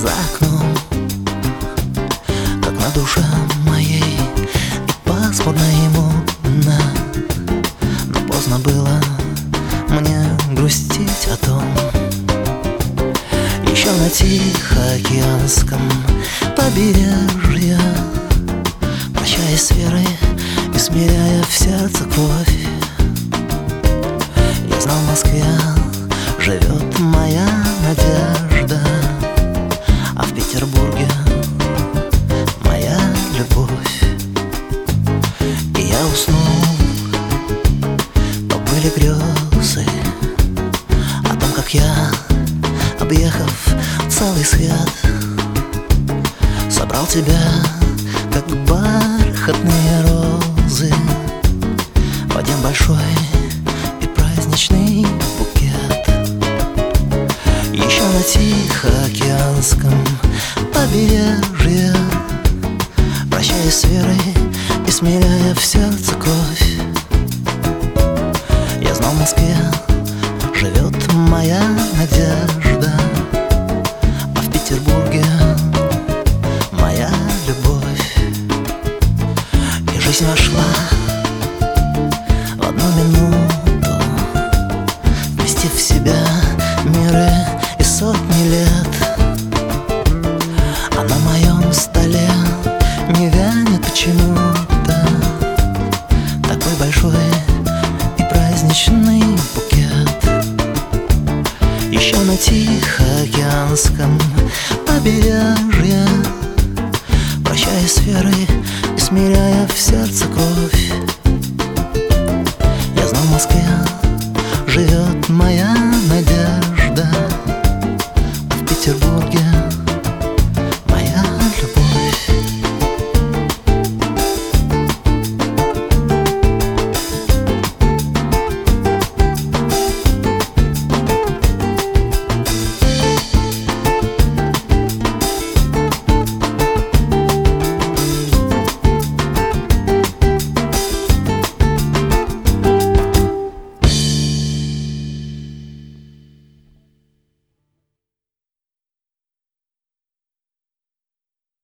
за окном, как на душе моей, и пасмурно и мутно. Но поздно было мне грустить о том. Еще на Тихоокеанском побережье, прощаясь с верой и смиряя в сердце кровь, я знал, в Москве живет моя надежда, а в Петербурге моя любовь. И я уснул, то были грезы о том, как я, объехав целый свет, собрал тебя, как бархатные розы, в один большой и праздничный букет. Еще на Тихоокеанском побережье, прощаясь с верой и смиряя в сердце кровь, я знал, в Москве живет моя надежда, а в Петербурге моя любовь. И жизнь вошла в одну минуту, вместив в себя миры и сотни лет. А на моем столе не вянет почему-то такой большой и праздничный букет. Еще на Тихоокеанском побережье, прощаясь с верой и смиряя в сердце кровь, я знал, в Москве живет моя надежда, а в Петербурге